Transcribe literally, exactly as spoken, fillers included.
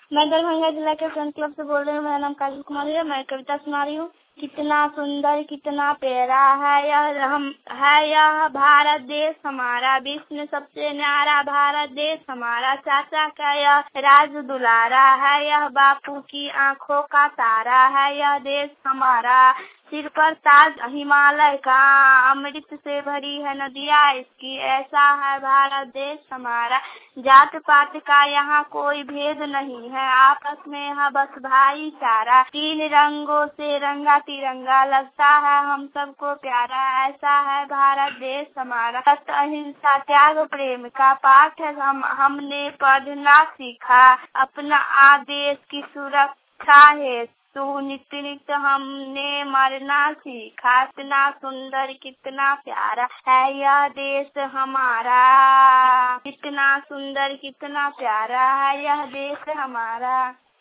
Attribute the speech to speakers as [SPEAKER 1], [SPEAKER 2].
[SPEAKER 1] मैं दरभंगा जिला के फ्रेंड क्लब से बोल रही हूँ। मेरा नाम काजल कुमारी है। मैं कविता सुना रही हूँ। कितना सुंदर कितना प्यारा है यह हम है यह भारत देश हमारा, विश्व में सबसे न्यारा भारत देश हमारा। चाचा का यह राज दुलारा है, यह बापू की आंखों का तारा है यह देश हमारा। सिर पर ताज हिमालय का, अमृत से भरी है नदियाँ इसकी, ऐसा है भारत देश हमारा। जात पात का यहाँ कोई भेद नहीं है, आपस में है बस भाईचारा। तीन रंगों से रंगा तिरंगा, लगता है हम सबको प्यारा, ऐसा है भारत देश हमारा। सत्य अहिंसा त्याग प्रेम का पाठ हम हमने पढ़ना सीखा, अपना आदेश की सुरक्षा है तू नित्य नित्य हमने मरना सीखा। कितना सुंदर कितना प्यारा है यह देश हमारा, कितना सुंदर कितना प्यारा है यह देश हमारा।